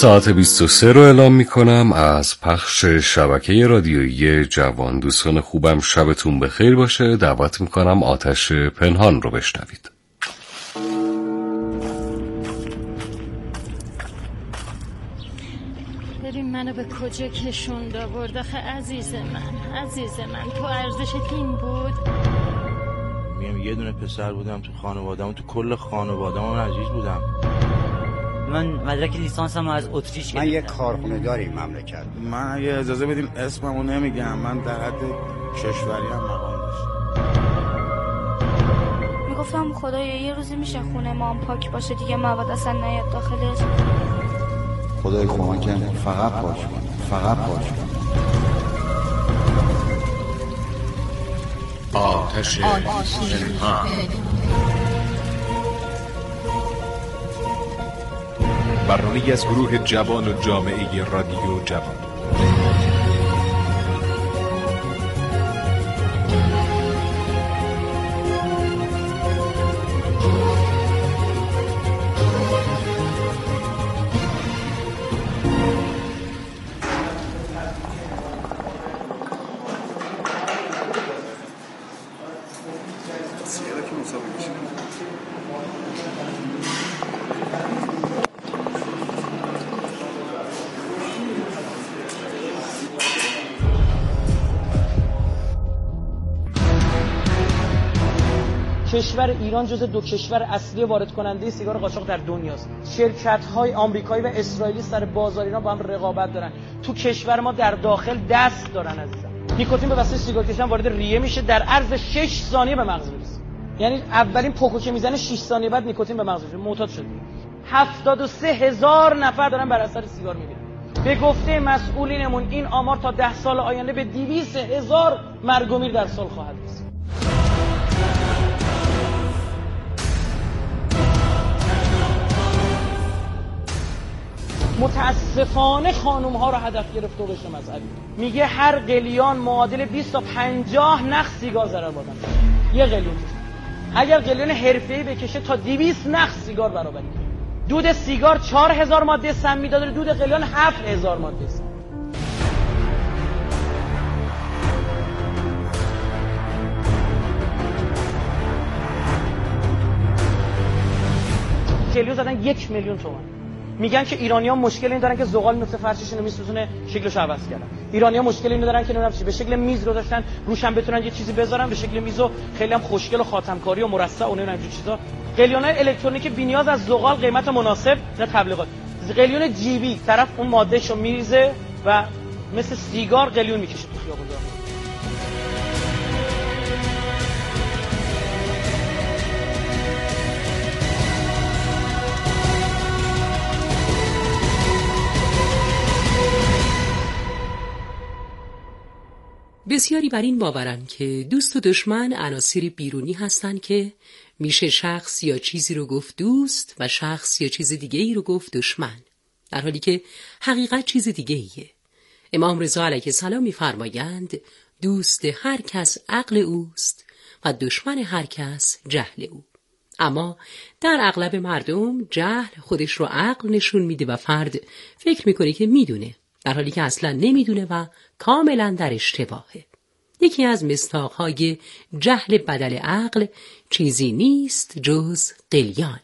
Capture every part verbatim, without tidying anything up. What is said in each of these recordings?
ساعت بیست و سه رو اعلام می کنم از پخش شبکه رادیویی جوان. دوستان خوبم شبتون بخیر باشه. دعوت می کنم آتش پنهان رو بشنوید. ببین منو به کجا کشوند آورد آخه عزیز من عزیز من تو ارزشت این بود؟ میگم یه دونه پسر بودم تو خانواده‌ام، تو کل خانواده‌ام عزیز بودم. من مدرک لیسانسمو از اتریش گرفتم. من یک کارخونه داری مملکت. من اگه اجازه بدین اسممو نمیگم، من در حد کشوری هم مقام داشتم. میگفتم خدایا یه روزی میشه خونه ما هم پاک باشه دیگه مواد اصلا نیاد داخلش. خدای کمکم فقط پاک کن، فقط پاک کن. آتش پنهان. برنامه‌ای از گروه جوان و جامعه رادیو جوان. کشور ایران جز دو کشور اصلی وارد کننده سیگار قاچاق در دنیاست. شرکت‌های آمریکایی و اسرائیلی سر بازار ایران با هم رقابت دارن. تو کشور ما در داخل دست دارن عزیزم. نیکوتین به واسطه سیگار کشیدن وارد ریه میشه، در عرض شش ثانیه به مغز میرسه. یعنی اولین پوکو که میزنه شش ثانیه بعد نیکوتین به مغز میشه. معتاد شد. هفتاد و سه هزار نفر دارن بر اثر سیگار میمیرن. به گفته مسئولینمون این آمار تا ده سال آینده به دویست هزار مرگ و میر در سال خواهد رسید. متاسفانه خانوم ها رو هدف گرفته و بشه مذهبی. میگه هر قلیان معادل بیست تا پنجاه نخ سیگار ضرر بادن. یه قلیون اگر قلیون حرفه‌ای بکشه تا دویست نخ سیگار برابری. دود سیگار چهار هزار ماده سمی داره، دود قلیان هفت هزار ماده سمی. قلیون زدن یک میلیون تومان. میگن که ایرانی‌ها مشکل این دارن که زغال نوت فرششون رو میسوزونه، شکلش عوض کردن. ایرانی‌ها مشکل اینو دارن که نمیدونم به شکل میز رو داشتن روشن بتونن یه چیزی بذارن به شکل میزو خیلی هم خوشگل و خاتمکاری و مرصع و نمیدونم چه چیزا. قلیون‌های الکترونیکی بی‌نیاز از زغال، قیمت مناسب، نه تبلیغات. قلیون جیبی طرف اون مادهشو میریزه و مثل سیگار قلیون میکشه تو خیابون. بسیاری بر این باورن که دوست و دشمن عناصر بیرونی هستن که میشه شخص یا چیزی رو گفت دوست و شخص یا چیز دیگه ای رو گفت دشمن، در حالی که حقیقت چیز دیگه ایه. امام رضا علیه السلام میفرمایند دوست هر کس عقل اوست و دشمن هر کس جهل او. اما در اغلب مردم جهل خودش رو عقل نشون میده و فرد فکر میکنه که میدونه، در حالی که اصلا نمیدونه و کاملا در اشتباهه. یکی از مصداق‌های جهل بدل عقل چیزی نیست جز قلیان.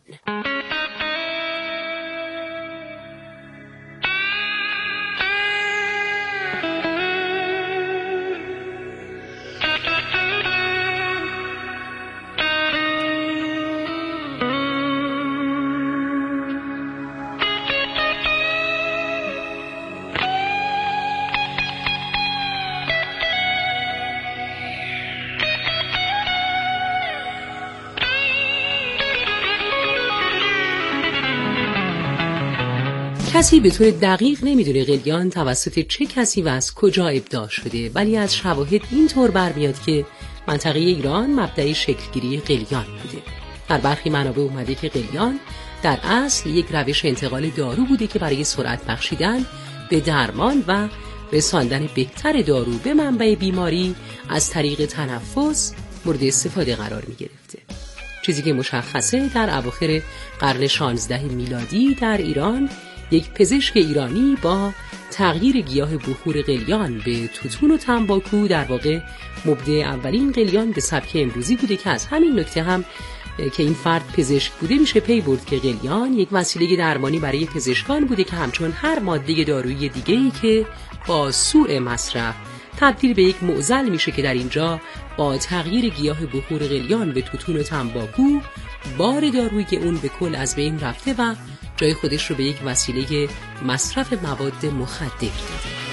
کسی به طور دقیق نمیدونه قلیان توسط چه کسی و از کجا ابداع شده، ولی از شواهد اینطور برمیاد که منطقه ایران مبدأ شکلگیری قلیان بوده. در برخی منابع اومده که قلیان در اصل یک روش انتقال دارو بوده که برای سرعت بخشیدن به درمان و رساندن بهتر دارو به منبع بیماری از طریق تنفس مورد استفاده قرار می گرفته. چیزی که مشخصه در اواخر قرن شانزده میلادی در ایران یک پزشک ایرانی با تغییر گیاه بخور قلیان به توتون و تنباکو در واقع مبدع اولین قلیان به سبک امروزی بوده که از همین نکته هم که این فرد پزشک بوده میشه پی برد که قلیان یک وسیله درمانی برای پزشکان بوده که همچون هر ماده دارویی دیگه‌ای که با سوء مصرف تبدیل به یک معضل میشه که در اینجا با تغییر گیاه بخور قلیان به توتون و تنباکو بار دارویی اون به کل از بین رفته و جای خودش رو به یک وسیله مصرف مواد مخدر داده.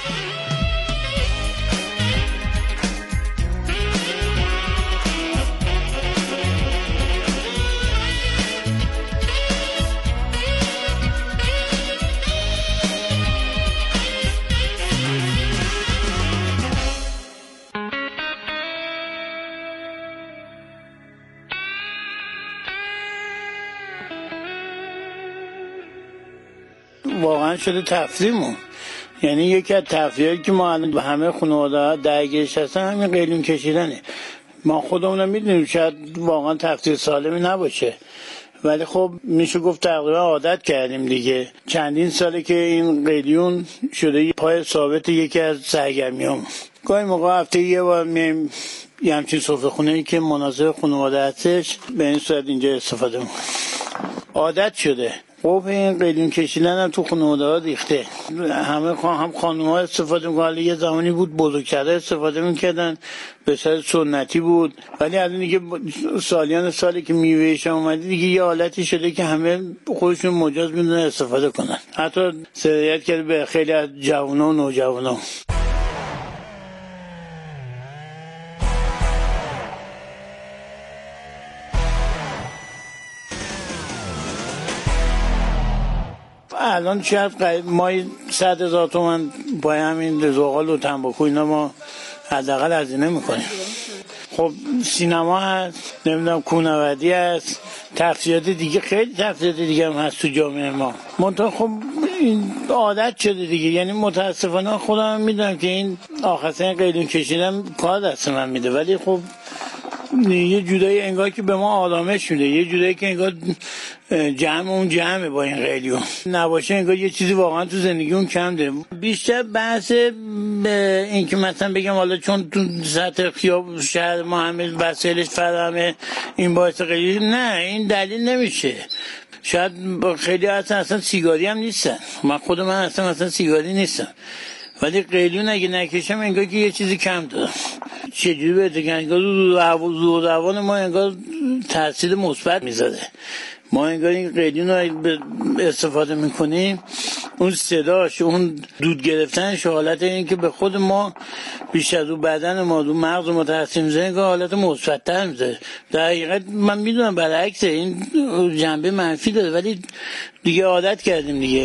واقعا شده تفریمون، یعنی یکی از تفریهایی که ما به همه خانواده‌ها درگیرش هستن همین قلیون کشیدنه. ما خودمون میدونیم شاید واقعا تفریح سالمی نباشه، ولی خب میشه گفت تقریبا عادت کردیم دیگه. چندین ساله که این قلیون شده پای ثابت یکی از سرگرمیام. گاهی موقع هفته یه بار میایم یه همچین سفره خونه‌ای که مناسب خانواده هستش به این صورت اینجا استفاده می‌کنیم. عادت شده. خب این قلیون کشیدن هم تو خانواده ها ریخته، همه خان هم خانوم ها استفاده میکنن. یه زمانی بود بزرگتره استفاده میکردن به صورت سنتی بود، ولی الان دیگه سالیان سالی که میوهش اومده دیگه یه حالتی شده که همه خودشون مجاز میدونن استفاده کنن، حتی سرایت کرده به خیلی از جوونا و نوجوانا. الان شاید ما صد هزار تومن با همین زغال و تنباکو اینا ما حداقل هزینه میکنیم. خب سینما هست، نمیدونم کوهنوردی هست، تفریحات دیگه، خیلی تفریحات دیگه هم هست تو جامعه ما. منتها خب این عادت شده دیگه، یعنی متاسفانه خودم میدونم که این آخرین قلیون کشیدن کار دست من میده، ولی خب یه جورایی انگار که به ما آرامش میده، یه جورایی که انگار جمع اون جمعه با این قلیون نباشه انگار یه چیزی واقعا تو زندگی اون کم ده. بیشتر بحث به این که مثلا بگم حالا چون تو سطح خیاب شهر ما همه وسایلش فراهمه این باعث قلیون، نه این دلیل نمیشه. شاید خیلی اصلا اصلا سیگاری هم نیستن، من خود من اصلا اصلا سیگاری نیستم، ولی قلیون اگه نکشم انگار که یه چیزی کم دارم. چجوری بهت بگم، انگار رو روان ما انگار تاثیر مثبت میذاره. ما انگار این قلیون رو استفاده میکنیم، اون صداش، اون دود گرفتنش، حالت این که به خود ما بیشتر رو بدن ما، رو مغز ما تاثیر میذاره، انگار حالت مثبت‌تر میذاره. در حقیقت من میدونم برعکسه، این جنبه منفی داره، ولی دیگه عادت کردیم دیگه.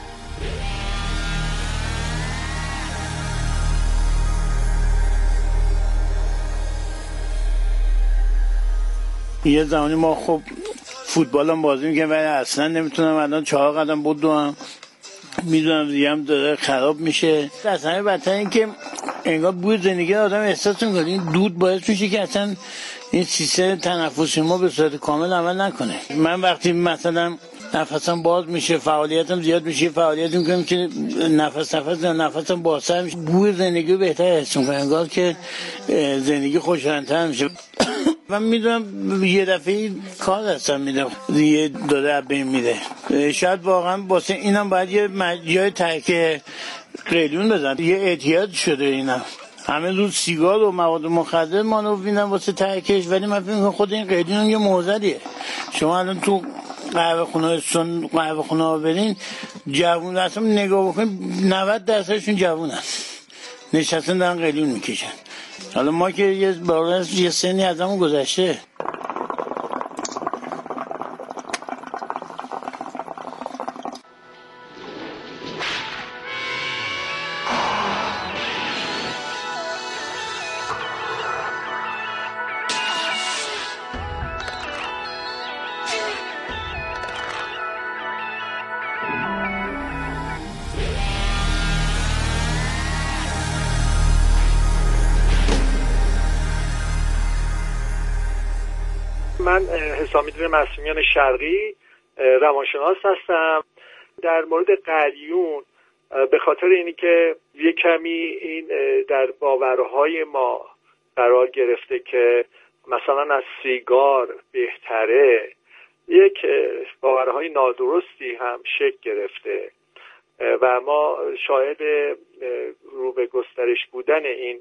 یه زمانی ما خب فوتبال هم بازی میکنم ولی اصلا نمیتونم الان چهار قدم بدوم، میدونم ریه‌ام داره خراب میشه. از همه بدتر این که انگار بوی زندگی آدم احساس میکنه، این دود باعث میشه که اصلا این سیستم تنفسی ما به صورت کامل عمل نکنه. من وقتی مثلا نفسم باز میشه، فعالیتم زیاد میشه، فعالیت میکنم که نفس نفس نفسم بازتر میشه، بوی زندگی بهتر حس میکنم، انگار که زندگی خوشایندتر میشه. من میدونم یه دفعه کار دستم میده یه داده بین میده، شاید واقعا واسه اینم باید یه جای ترک قلیون بزن، یه اعتیاد شده اینم. همه روز سیگار و مواد مخدر ما رو بینم واسه ترکش، ولی من فکر میکنم خود این قلیون یه معضلیه. شما الان تو قهوه خونه سن قهوه خونه ها برین، جوون اصلا نگاه بکنین نود درصدشون جوونن، نشستن دارن قلیون میکشن. حالا ما که یه بارون یه سنی ازمون گذشته. من حسامید معصومیان شرقی روانشناس هستم. در مورد قلیون به خاطر اینی که یک کمی این در باورهای ما قرار گرفته که مثلا از سیگار بهتره، یک باورهای نادرستی هم شکل گرفته و ما شاهد رو به گسترش بودن این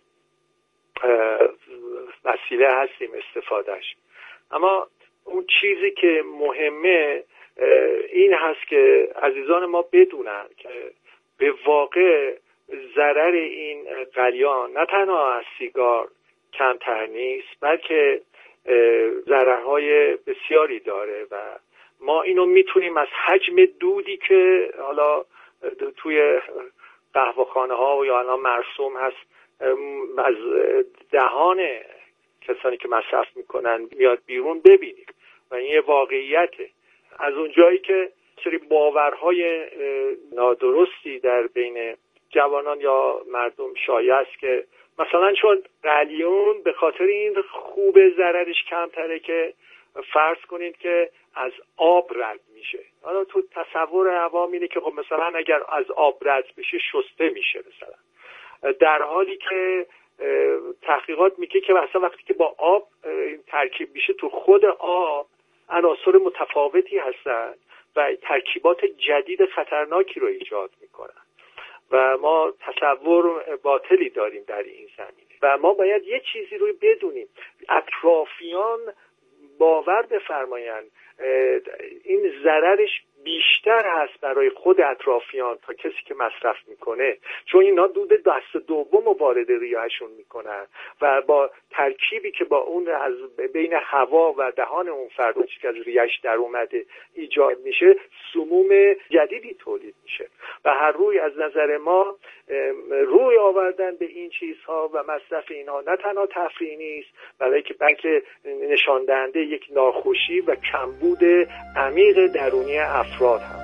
وسیله هستیم استفادهش. اما اون چیزی که مهمه این هست که عزیزان ما بدونن که به واقع ضرر این قلیان نه تنها از سیگار کمتر نیست، بلکه ضررهای بسیاری داره و ما اینو میتونیم از حجم دودی که حالا توی قهوه‌خانه ها یا الان مرسوم هست از دهان کسانی که مصرف میکنن میاد بیرون ببینیم و این یه واقعیته. از اون جایی که سری باورهای نادرستی در بین جوانان یا مردم شایع است که مثلا چون قلیون به خاطر این خوب ضررش کمتره که فرض کنید که از آب رد میشه. حالا تو تصور عوام اینه که خب مثلا اگر از آب رد بشه شسته میشه مثلا، در حالی که تحقیقات میگه که مثلا وقتی که با آب ترکیب میشه تو خود آب عناصر متفاوتی هستن و ترکیبات جدید خطرناکی رو ایجاد میکنن و ما تصور باطلی داریم در این زمینه و ما باید یه چیزی رو بدونیم، اطرافیان باور بفرمایند این ضررش بیشتر هست برای خود اطرافیان تا کسی که مصرف میکنه، چون اینا دود دست دوم رو وارد ریهشون میکنن و با ترکیبی که با اون از بین هوا و دهان اون فرد که از ریهش در اومده ایجاد میشه، سموم جدیدی تولید میشه و هر روی از نظر ما روی آوردن به این چیزها و مصرف اینها نه تنها تفریحی نیست، بلکه بلکه نشان دهنده یک ناخوشی و کمبود عمیق درونی افراد هم.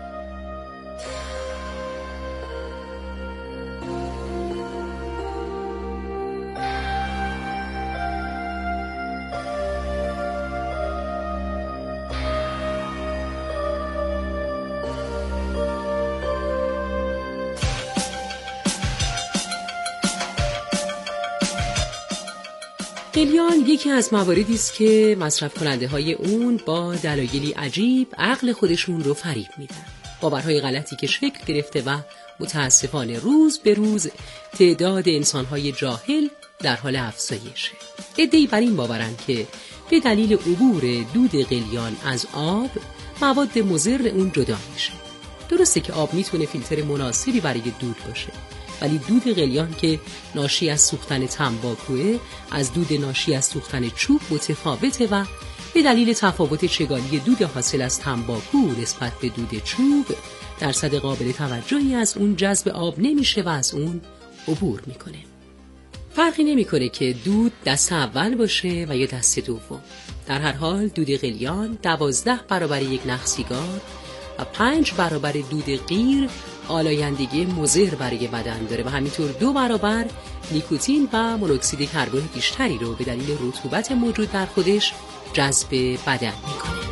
قلیان یکی از مواردی است که مصرف کننده های اون با دلایلی عجیب عقل خودشون رو فریب میدن. باورهای غلطی که شکل گرفته و متاسفانه روز به روز تعداد انسانهای جاهل در حال افزایشه. عده‌ای بر این باورن که به دلیل عبور دود قلیان از آب مواد مضر اون جدا میشه. درسته که آب میتونه فیلتر مناسبی برای دود باشه، ولی دود قلیان که ناشی از سوختن تنباکوه از دود ناشی از سوختن چوب متفاوته و به دلیل تفاوت چگالی دود حاصل از تنباکو نسبت به دود چوب درصد قابل توجهی از اون جذب آب نمیشه و از اون عبور میکنه. فرقی نمیکنه که دود دست اول باشه و یا دست دوم. در هر حال دود قلیان دوازده برابر یک نخ سیگار و پنج برابر دود قیر آلایندگی مضر برای بدن داره و همینطور دو برابر نیکوتین و مونوکسید کربن بیشتری رو به دلیل رطوبت موجود در خودش جذب بدن میکنه.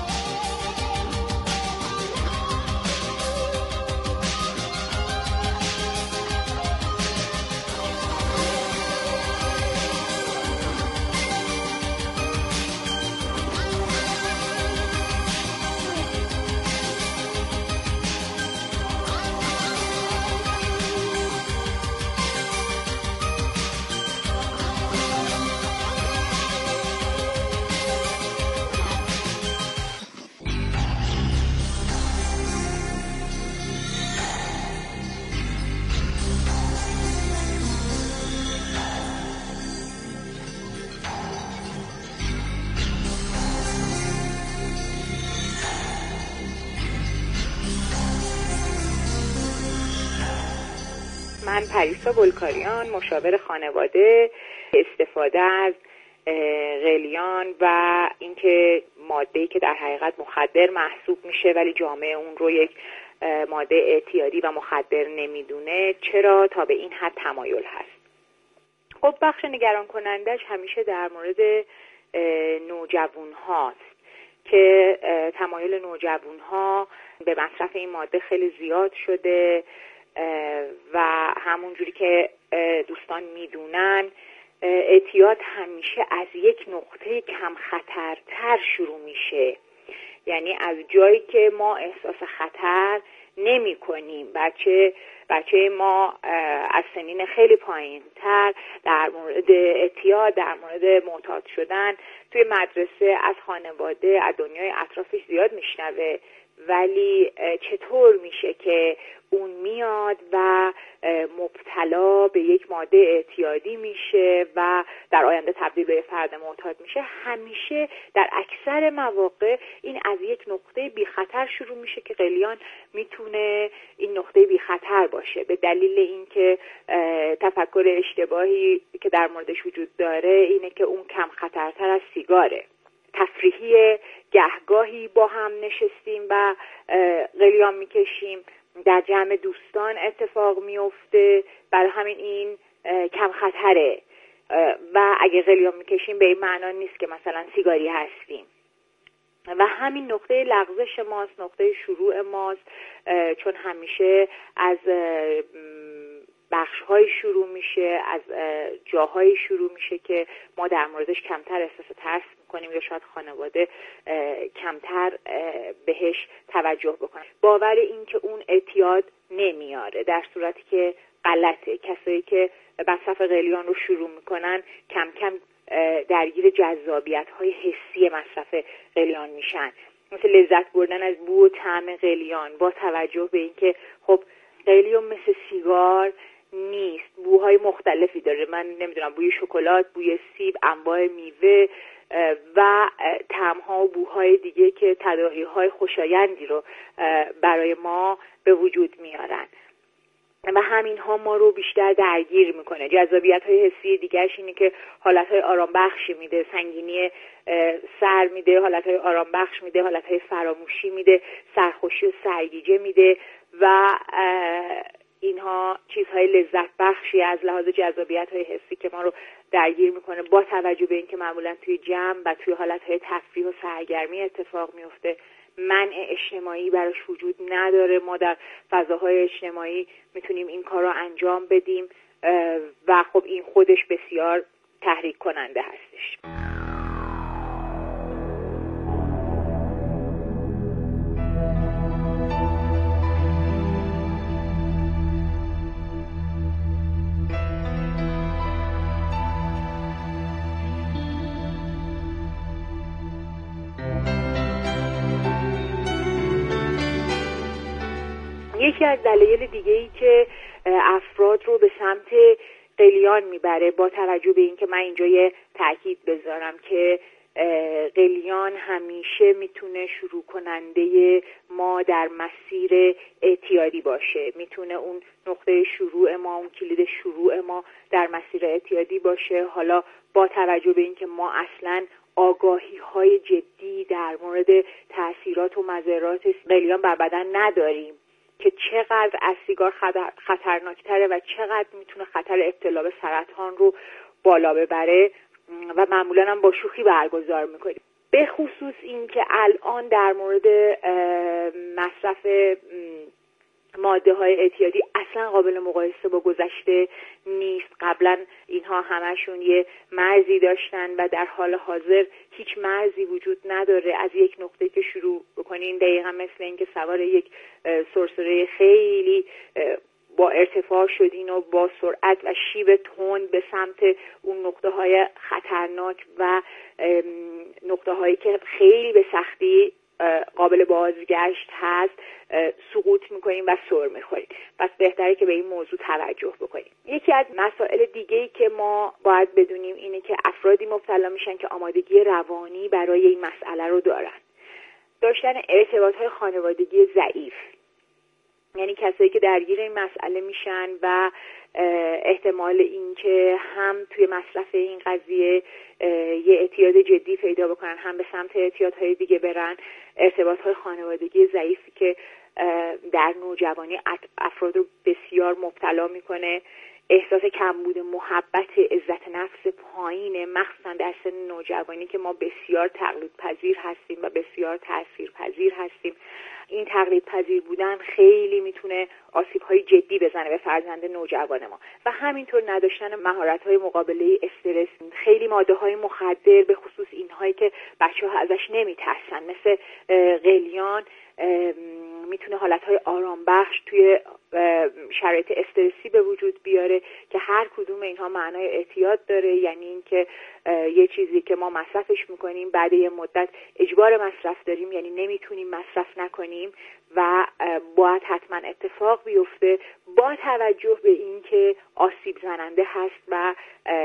من پریسا گلکاریان، مشاور خانواده، استفاده از قلیان و اینکه ماده‌ای که در حقیقت مخدر محسوب میشه ولی جامعه اون رو یک ماده اعتیادی و مخدر نمیدونه، چرا تا به این حد تمایل هست. خب بخش نگران کنندش همیشه در مورد نوجوان هاست که تمایل نوجوان ها به مصرف این ماده خیلی زیاد شده و همونجوری که دوستان میدونن اعتیاد همیشه از یک نقطه کم خطرتر شروع میشه، یعنی از جایی که ما احساس خطر نمی کنیم. بچه بچه ما از سنین خیلی پایین تر در مورد اعتیاد، در مورد معتاد شدن توی مدرسه از خانواده، از دنیای اطرافش زیاد میشنوه، ولی چطور میشه که اون میاد و مبتلا به یک ماده اعتیادی میشه و در آینده تبدیل به فرد معتاد میشه؟ همیشه در اکثر مواقع این از یک نقطه بی خطر شروع میشه که قلیان میتونه این نقطه بی خطر باشه، به دلیل اینکه تفکر اشتباهی که در موردش وجود داره اینه که اون کم خطرتر از سیگاره. تفریحی گهگاهی با هم نشستیم و قلیان میکشیم، در جمع دوستان اتفاق میفته، برای همین این کم خطره و اگه قلیان میکشیم به این معنا نیست که مثلا سیگاری هستیم. و همین نقطه لغزش ماست، نقطه شروع ماست، چون همیشه از بخش‌های شروع میشه، از جاهایی شروع میشه که ما در موردش کمتر احساس ترس میکنیم یا شاید خانواده کمتر بهش توجه بکنه. باور این که اون اعتیاد نمیاره، در صورتی که غلطه. کسایی که مصرف قلیان رو شروع میکنن کم کم درگیر جذابیت‌های حسی مصرف قلیان میشن، مثل لذت بردن از بو و طعم قلیان، با توجه به اینکه خب قلیان مثل سیگار نیست، بوهای مختلفی داره. من نمیدونم، بوی شکلات، بوی سیب، انواع میوه و طعم‌ها و بوهای دیگه که تداعی‌های خوشایندی رو برای ما به وجود میارن و همین ها ما رو بیشتر درگیر میکنه. جذابیت‌های حسی دیگرش اینه که حالت‌های آرام بخشی میده، سنگینی سر میده، حالت‌های آرام بخش میده، حالت‌های فراموشی میده، سرخوشی و سرگیجه میده و اینها چیزهای لذت بخشی از لحاظ جذابیت‌های حسی که ما رو درگیر میکنه، با توجه به اینکه معمولا توی جمع و توی حالت‌های تفریح و سرگرمی اتفاق میفته. منع اجتماعی براش وجود نداره، ما در فضاهای اجتماعی میتونیم این کار رو انجام بدیم و خب این خودش بسیار تحریک کننده هستش. یکی از دلایل دیگه‌ای که افراد رو به سمت قلیان میبره، با توجه به اینکه من اینجا یه تاکید بذارم که قلیان همیشه میتونه شروع کننده ما در مسیر اعتیادی باشه، میتونه اون نقطه شروع ما، اون کلید شروع ما در مسیر اعتیادی باشه. حالا با توجه به اینکه ما اصلاً آگاهی های جدی در مورد تأثیرات و مضرات قلیان بر بدن نداریم که چقدر از سیگار خطرناکتره و چقدر میتونه خطر ابتلا به سرطان رو بالا ببره و معمولا هم با شوخی برگزار میکنیم. به خصوص این که الان در مورد مصرف ماده های اعتیادی اصلا قابل مقایسه با گذشته نیست. قبلا اینها همشون یه مرزی داشتن و در حال حاضر هیچ مرزی وجود نداره. از یک نقطه که شروع بکنین دقیقا مثل اینکه سوار یک سرسره خیلی با ارتفاع شدین و با سرعت و شیب تند به سمت اون نقطه های خطرناک و نقطه هایی که خیلی به سختی قابل بازگشت هست سقوط میکنیم و سر میخوریم. پس بهتره که به این موضوع توجه بکنیم. یکی از مسائل دیگه‌ای که ما باید بدونیم اینه که افرادی مبتلا میشن که آمادگی روانی برای این مسئله رو دارن. داشتن ارتباط‌های خانوادگی ضعیف، یعنی کسایی که درگیر این مسئله میشن و احتمال این که هم توی مصرف این قضیه یه اعتیاد جدی پیدا بکنن، هم به سمت اعتیادهای دیگه برن. ارتباطهای خانوادگی ضعیفی که در نوجوانی افراد رو بسیار مبتلا میکنه. احساس کمبود محبت، عزت نفس پایین، مخصوصا در سن نوجوانی که ما بسیار تقلید پذیر هستیم و بسیار تأثیر پذیر هستیم. این تقلید پذیر بودن خیلی میتونه آسیب‌های جدی بزنه به فرزند نوجوان ما و همینطور نداشتن مهارت‌های مقابله استرس. خیلی ماده‌های مخدر به خصوص اینهایی که بچه‌ها ازش نمیترسن مثل قلیان میتونه حالتهای آرام بخش توی شرایط استرسی به وجود بیاره که هر کدوم اینها معنای اعتیاد داره، یعنی اینکه یه چیزی که ما مصرفش میکنیم بعد یه مدت اجبار مصرف داریم، یعنی نمیتونیم مصرف نکنیم و باید حتما اتفاق بیفته با توجه به اینکه آسیب زننده هست و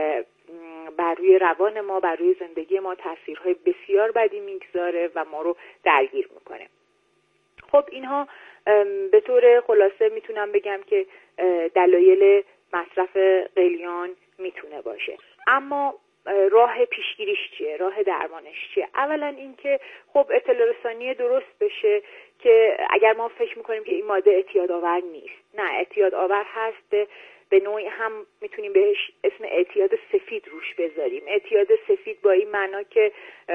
بر روی روان ما، بر روی زندگی ما تاثیرهای بسیار بدی میگذاره و ما رو درگیر میکنه. خب اینها به طور خلاصه میتونم بگم که دلایل مصرف قلیان میتونه باشه. اما راه پیشگیریش چیه؟ راه درمانش چیه؟ اولا اینکه خب اطلاع رسانی درست بشه که اگر ما فکر میکنیم که این ماده اعتیاد آور نیست، نه اعتیاد آور هست، به نوعی هم میتونیم بهش اسم اعتیاد سفید روش بذاریم. اعتیاد سفید با این معنا که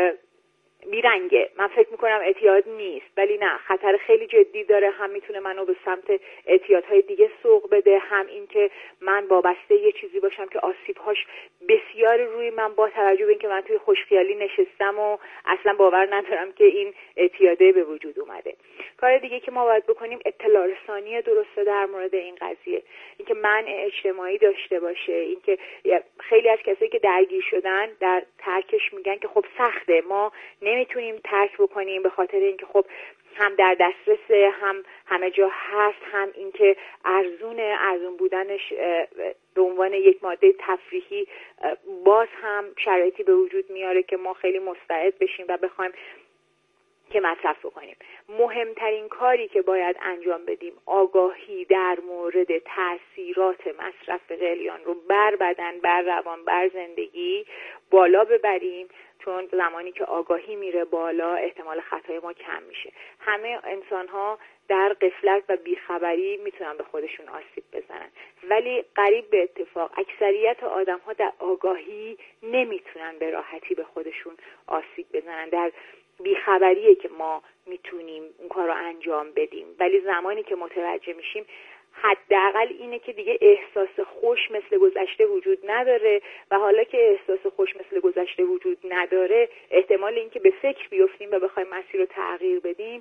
بیرنگه، من فکر میکنم اعتیاد نیست ولی نه، خطر خیلی جدی داره، هم میتونه منو به سمت اعتیادهای دیگه سوق بده، هم این که من وابسته یه چیزی باشم که آسیبهاش بسیار روی من با توجه به اینکه من توی خوشخیالی نشستم و اصلا باور ندارم که این اعتیاده به وجود اومده. کار دیگه که ما باید بکنیم اطلاع رسانی درسته در مورد این قضیه، اینکه منع اجتماعی داشته باشه، اینکه خیلی از کسایی که درگیر شدن در ترکش میگن که خب سخته، ما نمیتونیم ترک بکنیم به خاطر اینکه خب هم در دسترس، هم همه جا هست، هم اینکه ارزونه، ارزون بودنش به عنوان یک ماده تفریحی باز هم شرایطی به وجود میاره که ما خیلی مستعد بشیم و بخوایم که مصرف بکنیم. مهمترین کاری که باید انجام بدیم آگاهی در مورد تاثیرات مصرف قلیان رو بر بدن، بر روان، بر زندگی بالا ببریم، چون زمانی که آگاهی میره بالا احتمال خطای ما کم میشه. همه انسان ها در غفلت و بیخبری میتونن به خودشون آسیب بزنن، ولی قریب به اتفاق اکثریت آدم ها در آگاهی نمیتونن به راحتی به خودشون آسیب بزنن. در بیخبریه که ما میتونیم اون کار رو انجام بدیم، ولی زمانی که متوجه میشیم حداقل اینه که دیگه احساس خوش مثل گذشته وجود نداره و حالا که احساس خوش مثل گذشته وجود نداره احتمال اینکه به فکر بیفتیم و بخوایم مسیر رو تغییر بدیم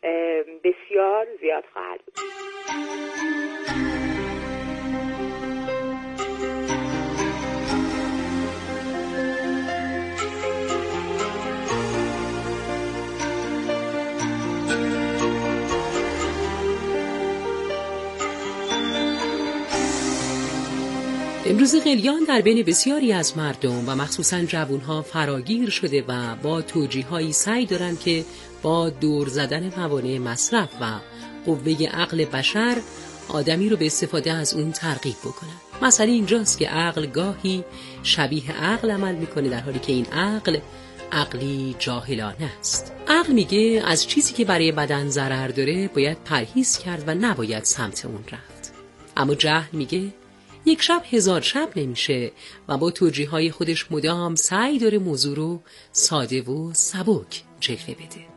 بسیار زیاد خواهد بود. امروز قلیان در بین بسیاری از مردم و مخصوصاً جوانها فراگیر شده و با توجیه‌هایی سعی دارند که با دور زدن موانع مصرف و قوه عقل بشر آدمی رو به استفاده از اون ترغیب بکنن. مسئله اینجاست که عقل گاهی شبیه عقل عمل میکنه، در حالی که این عقل عقلی جاهلانه است. عقل میگه از چیزی که برای بدن ضرر داره باید پرهیز کرد و نباید سمت اون رفت. اما جهل میگه یک شب هزار شب نمیشه و با توجیه‌های خودش مدام سعی داره موضوع رو ساده و سبک جلوه بده.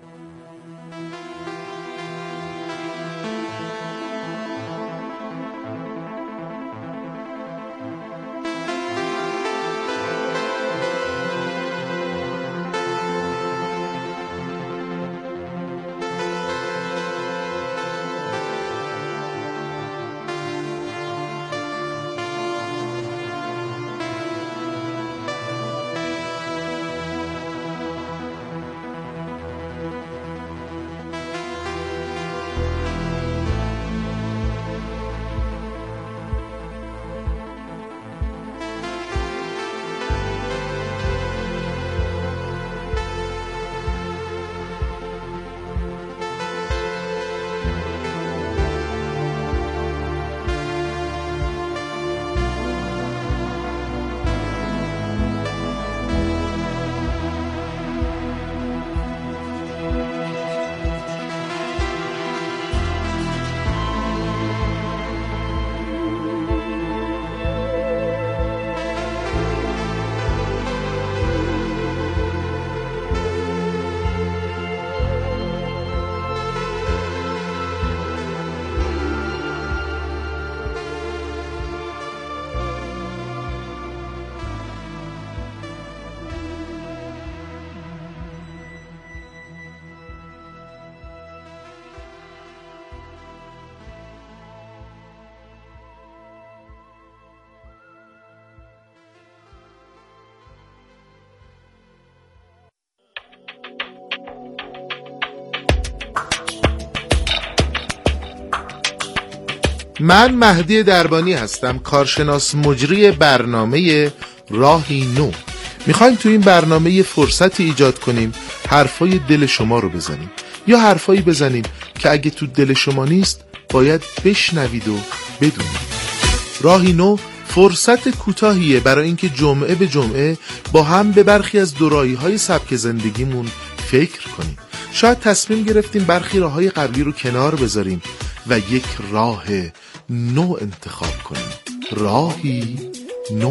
من مهدی دربانی هستم، کارشناس مجری برنامه راهی نو. میخوایم تو این برنامه یه فرصتی ایجاد کنیم حرفای دل شما رو بزنیم، یا حرفایی بزنیم که اگه تو دل شما نیست باید بشنوید و بدونید. راهی نو فرصت کوتاهیه برای اینکه جمعه به جمعه با هم به برخی از دورایی‌های سبک زندگیمون فکر کنیم. شاید تصمیم گرفتیم برخی راه‌های قبلی رو کنار بذاریم و یک راه نو انتخاب کنیم. راهی نو.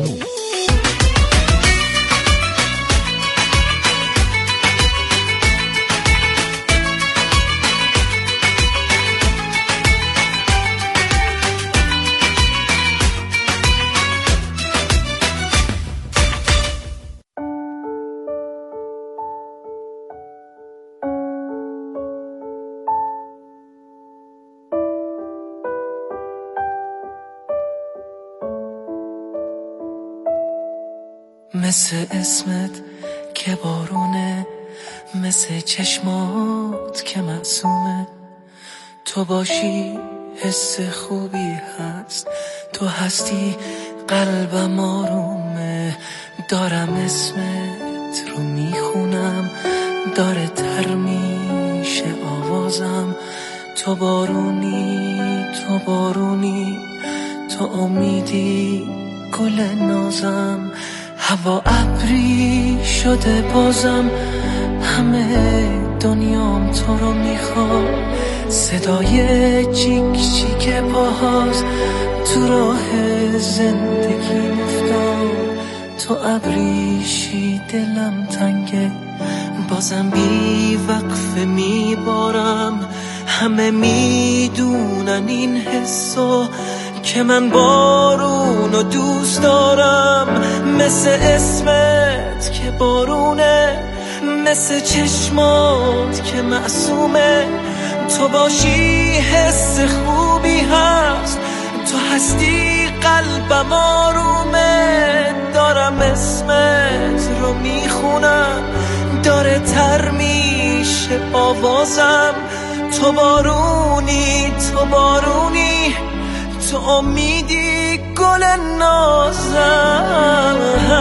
مثل اسمت که بارونه، مثل چشمات که معصومه، تو باشی حس خوبی هست، تو هستی قلبم آرومه. دارم اسمت رو میخونم، داره تر میشه آوازم. تو بارونی، تو بارونی، تو امیدی گل نازم. هوا ابری شده بازم، همه دنیام تو رو میخواد. صدای چیک چیک پاهاست تو راه زندگی افتاد. تو ابریشی دلم تنگه، بازم بی وقفه میبارم. همه میدونن این حسو که من بارونو دوست دارم. مثل اسمت که بارونه، مثل چشمات که معصومه، تو باشی حس خوبی هست، تو هستی قلبم آرومه. دارم اسمت رو میخونم، داره تر میشه آوازم. تو بارونی، تو بارونی، تو امیدی گل نازم.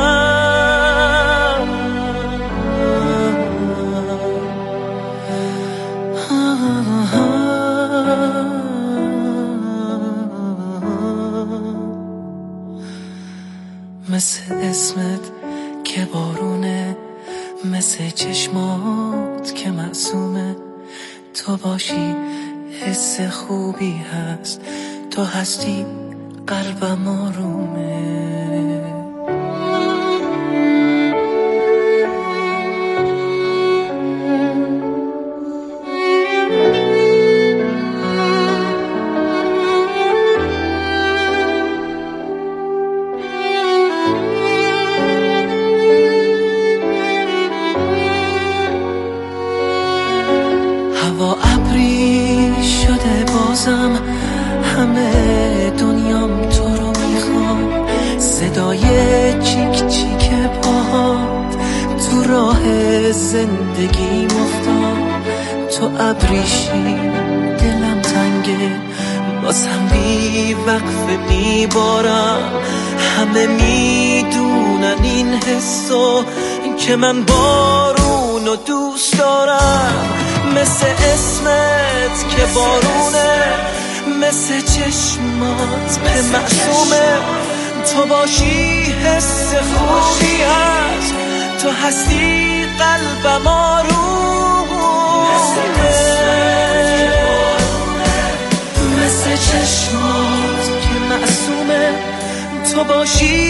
مثل اسمت که بارونه، مثل چشمات که معصومه، تو باشی حس خوبی هست، تو هستی قلبم آرومه. هوا ابری شده بازم، همه دنیام تو رو میخوام. صدای چیک چیک پاهات تو راه زندگی مفتاد. تو ابریشی دلم تنگه، بازم بی وقفه میبارم. همه میدونن این حسو که من بارونو دوست دارم. مثل اسمت که بارونه، مثل چشمات که معصومه، تو باشی حس خوبی هست، تو هستی قلبم آرومه. مثل چشمات که معصومه، تو باشی